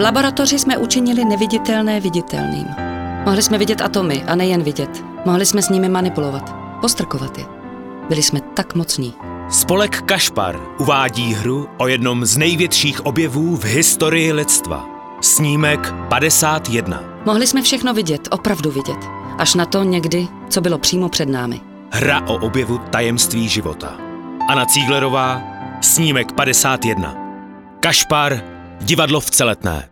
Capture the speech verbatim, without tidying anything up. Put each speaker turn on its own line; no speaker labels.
V laboratoři jsme učinili neviditelné viditelným. Mohli jsme vidět atomy a nejen vidět. Mohli jsme s nimi manipulovat, postrkovat je. Byli jsme tak mocní.
Spolek Kašpar uvádí hru o jednom z největších objevů v historii lidstva. Snímek padesát jedna.
Mohli jsme všechno vidět, opravdu vidět. Až na to někdy, co bylo přímo před námi.
Hra o objevu tajemství života. Anna Cíglerová, snímek padesát jedna. Kašpar, divadlo v Celetné.